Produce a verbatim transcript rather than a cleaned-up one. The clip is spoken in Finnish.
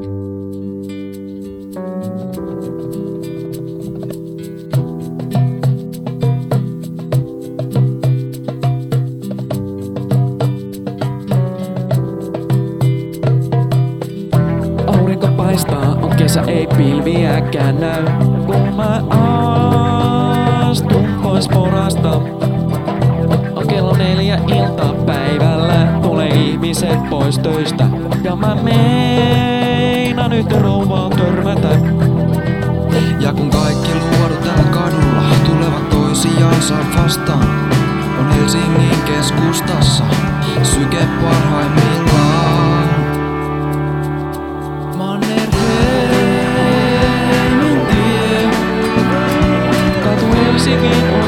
Aurinko paistaa, on kesä, ei pilviäkään näy. Kun mä astun pois porasta, on kello neljä iltapäivällä. Tulee ihmiset pois töistä ja mä meinaan yhtä rouvaan törmätä. Ja kun kaikki luodut täällä kadulla tulevat toisiansa vastaan, on Helsingin keskustassa syke parhaimmillaan. Mannerheimin tie, katu Helsingin